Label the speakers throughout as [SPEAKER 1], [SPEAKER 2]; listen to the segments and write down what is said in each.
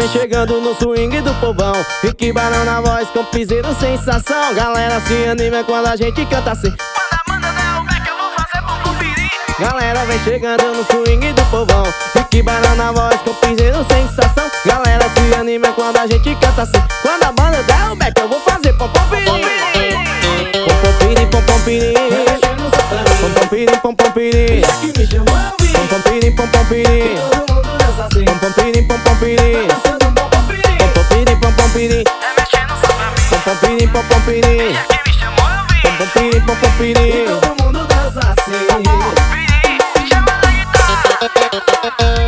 [SPEAKER 1] chegando no swing do povão. Rick Barão na voz com piseiro sensação. Galera se anima quando a gente canta assim.
[SPEAKER 2] Quando a banda der o back eu vou fazer bom pirim.
[SPEAKER 1] Galera vem chegando no swing do povão. Rick Barão na voz com piseiro sensação. Galera se anima quando a gente canta assim. Quando a banda der o back eu vou fazer pom pom pirim. Pom pom pirim, pom pom pirim. Pom pom pirim, pom pom pirim. Pom pom pirim, pom pom pirim. Pom pom pirim, pom pom pirim. Pom pom pirim, pom pom pirim.
[SPEAKER 2] É mexendo só pra mim.
[SPEAKER 1] Pom pom pirim, pom pom pirim.
[SPEAKER 2] Já que me chamou eu vim.
[SPEAKER 1] Pom pom pirim, pom pom pirim.
[SPEAKER 3] Todo mundo dança assim.
[SPEAKER 2] Pirim, me chama na guitarra.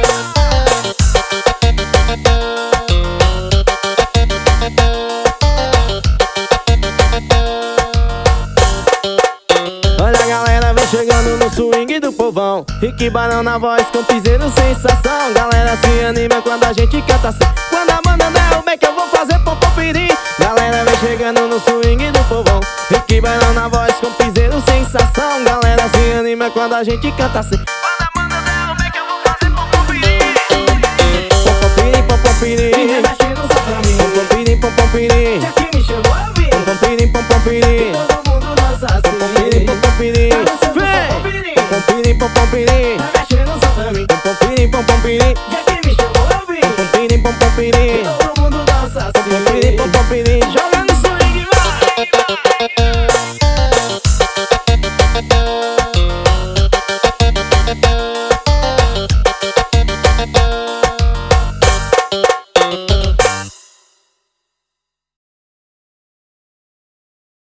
[SPEAKER 1] Olha a galera vem chegando no swing do povão. Rick Barão na voz com piseiro sensação. Galera se anima quando a gente canta assim. Quando a banda der o back eu vou fazer pom pom pirim. Galera vem chegando no swing do povão. Rick Barão na voz com piseiro sensação. Galera se anima quando a gente canta assim.
[SPEAKER 2] Quando